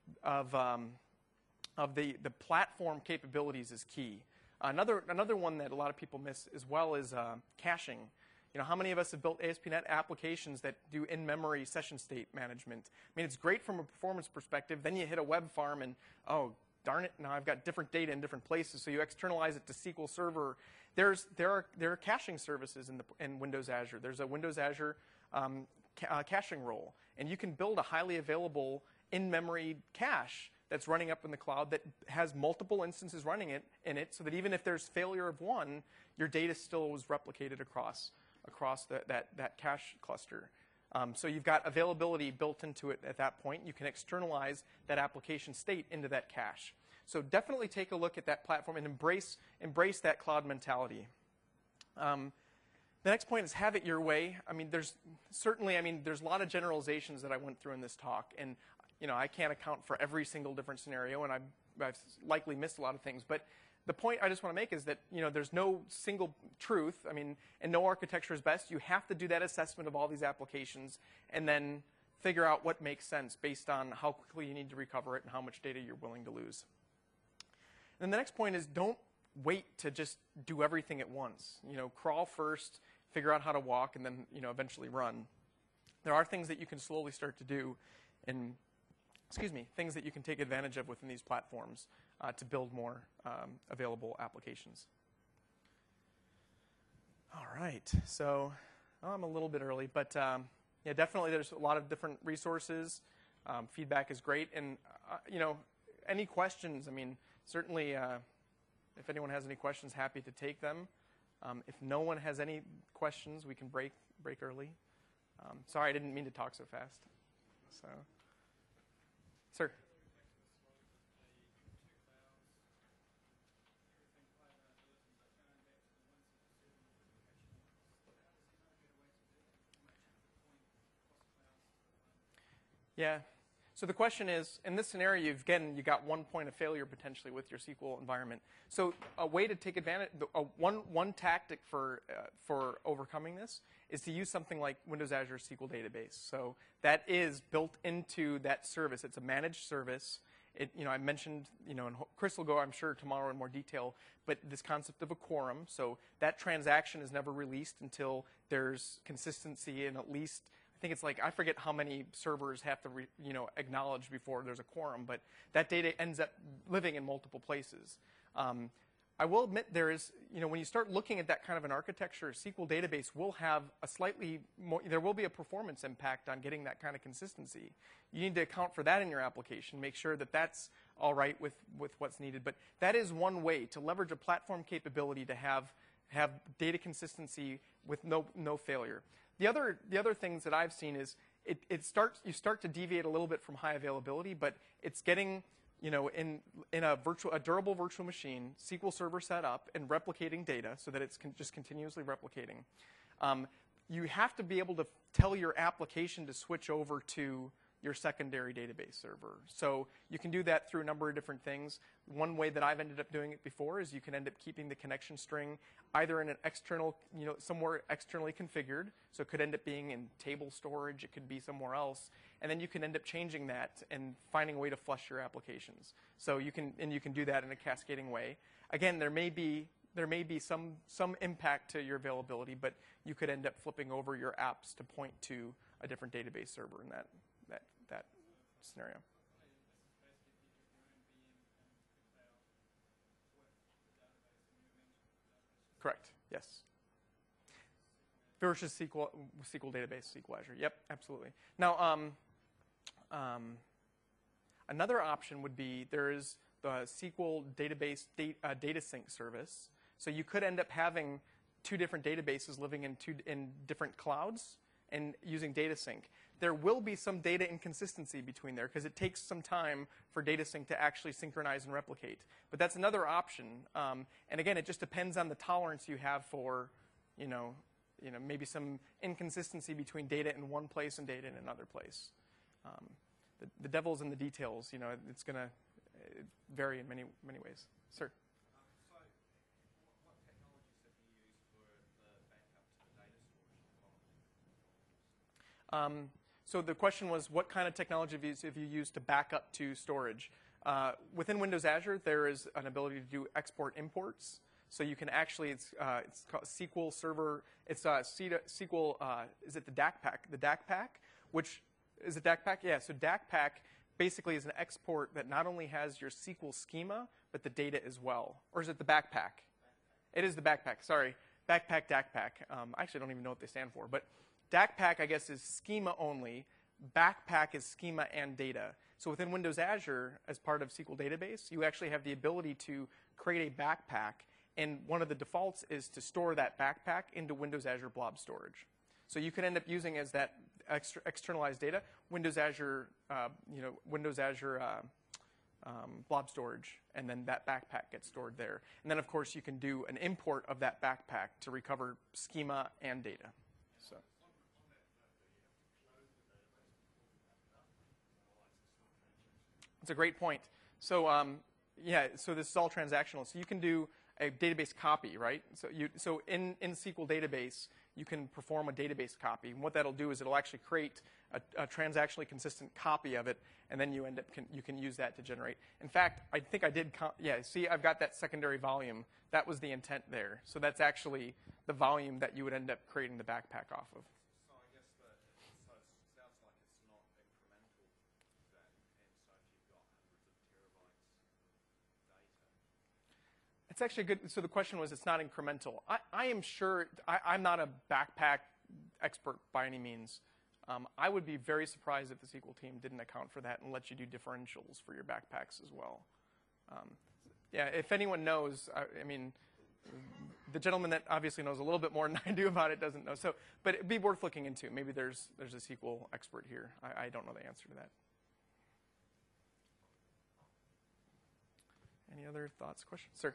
the platform capabilities is key. Another one that a lot of people miss as well is caching. How many of us have built ASP.NET applications that do in-memory session state management? I mean, it's great from a performance perspective. Then you hit a web farm and, oh, darn it, now I've got different data in different places. So you externalize it to SQL Server. There are caching services in Windows Azure. There's a Windows Azure caching role. And you can build a highly available in-memory cache that's running up in the cloud that has multiple instances running in it so that even if there's failure of one, your data still was replicated across that cache cluster. So you've got availability built into it at that point. You can externalize that application state into that cache. So definitely take a look at that platform and embrace that cloud mentality. The next point is have it your way. I mean, there's a lot of generalizations that I went through in this talk, and I can't account for every single different scenario, and I've likely missed a lot of things. But the point I just want to make is that there's no single truth. I mean, and no architecture is best. You have to do that assessment of all these applications and then figure out what makes sense based on how quickly you need to recover it and how much data you're willing to lose. And then the next point is don't wait to just do everything at once. Crawl first, figure out how to walk, and then eventually run. There are things that you can slowly start to do, and things that you can take advantage of within these platforms to build more available applications. All right, so I'm a little bit early, but yeah, definitely there's a lot of different resources. Feedback is great, and any questions? I mean, certainly, if anyone has any questions, happy to take them. If no one has any questions, we can break early. Sorry, I didn't mean to talk so fast. So. Sir. Yeah. So the question is, in this scenario, you got 1 point of failure potentially with your SQL environment. So a way to take advantage, one tactic for overcoming this is to use something like Windows Azure SQL Database. So that is built into that service. It's a managed service. I mentioned, and Chris will go, I'm sure, tomorrow in more detail, but this concept of a quorum. So that transaction is never released until there's consistency in at least, I think it's like, I forget how many servers have to, acknowledge before there's a quorum, but that data ends up living in multiple places. I will admit there is, when you start looking at that kind of an architecture, SQL database will have a slightly more, there will be a performance impact on getting that kind of consistency. You need to account for that in your application, make sure that that's all right with what's needed. But that is one way to leverage a platform capability to have data consistency with no failure. The other things that I've seen is you start to deviate a little bit from high availability, but it's getting, in a durable virtual machine, SQL Server set up and replicating data so that it's just continuously replicating. You have to be able to tell your application to switch over to your secondary database server. So you can do that through a number of different things. One way that I've ended up doing it before is you can end up keeping the connection string either in an external, somewhere externally configured. So it could end up being in table storage. It could be somewhere else. And then you can end up changing that and finding a way to flush your applications. So you can do that in a cascading way. Again, there may be some impact to your availability, but you could end up flipping over your apps to point to a different database server in that scenario. Correct. Yes. Versus SQL database, SQL Azure. Yep, absolutely. Now, another option would be there is the SQL database data sync service. So you could end up having two different databases living in different clouds and using data sync. There will be some data inconsistency between there because it takes some time for data sync to actually synchronize and replicate. But that's another option. And again, it just depends on the tolerance you have for, maybe some inconsistency between data in one place and data in another place. The devil's in the details. It's going to vary in many ways. Sir. So the question was, what kind of technology have you used to back up to storage? Within Windows Azure, there is an ability to do export imports. So you can actually, it's called SQL Server. It's SQL. Is it the DAC pack? The DAC pack, which is a DAC pack. Yeah. So DAC pack basically is an export that not only has your SQL schema but the data as well. Or is it the backpack? It is the backpack. Sorry, backpack, DAC pack. I actually don't even know what they stand for, but DAC pack, I guess, is schema only. Backpack is schema and data. So within Windows Azure, as part of SQL Database, you actually have the ability to create a backpack, and one of the defaults is to store that backpack into Windows Azure Blob Storage. So you can end up using as that externalized data Windows Azure, Blob Storage, and then that backpack gets stored there. And then, of course, you can do an import of that backpack to recover schema and data. So. That's a great point. So so this is all transactional. So you can do a database copy, right? So in SQL database, you can perform a database copy. And what that'll do is it'll actually create a transactionally consistent copy of it, and then you can use that to generate. In fact, I think I did. See, I've got that secondary volume. That was the intent there. So that's actually the volume that you would end up creating the backpack off of. It's actually good. So the question was, it's not incremental. I am sure, I'm not a backpack expert by any means. I would be very surprised if the SQL team didn't account for that and let you do differentials for your backpacks as well. Yeah, if anyone knows, I mean, the gentleman that obviously knows a little bit more than I do about it doesn't know. So, but it'd be worth looking into. Maybe there's a SQL expert here. I don't know the answer to that. Any other thoughts, questions? Sir?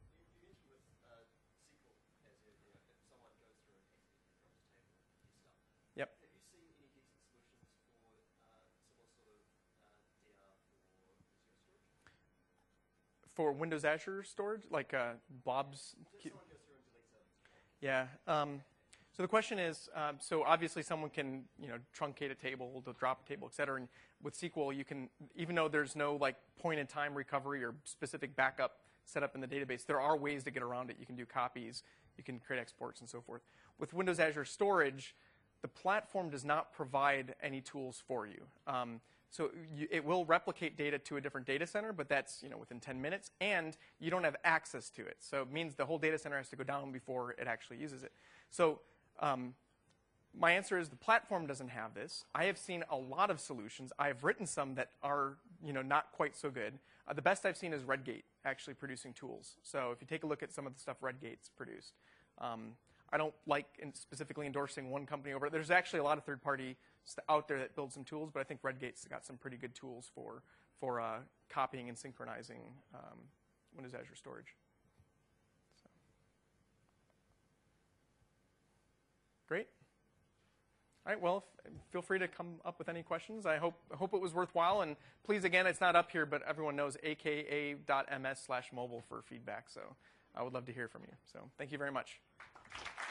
Yep. Have you seen any decent solutions for similar sort of DR for Azure storage? For Windows Azure storage, like Blob's? Just someone goes through and deletes it. Yeah. So the question is, so obviously someone can, truncate a table, to drop a table, et cetera. And with SQL, you can, even though there's no like point-in-time recovery or specific backup set up in the database, there are ways to get around it. You can do copies, you can create exports, and so forth. With Windows Azure Storage, the platform does not provide any tools for you. So it will replicate data to a different data center, but that's within 10 minutes, and you don't have access to it. So it means the whole data center has to go down before it actually uses it. So my answer is the platform doesn't have this. I have seen a lot of solutions. I have written some that are not quite so good. The best I've seen is Redgate actually producing tools. So if you take a look at some of the stuff Redgate's produced, I don't like specifically endorsing one company over it. There's actually a lot of third-party out there that build some tools, but I think Redgate's got some pretty good tools for copying and synchronizing Windows Azure Storage. So. Great. All right, well, feel free to come up with any questions. I hope it was worthwhile. And please, again, it's not up here, but everyone knows aka.ms/mobile for feedback. So I would love to hear from you. So thank you very much.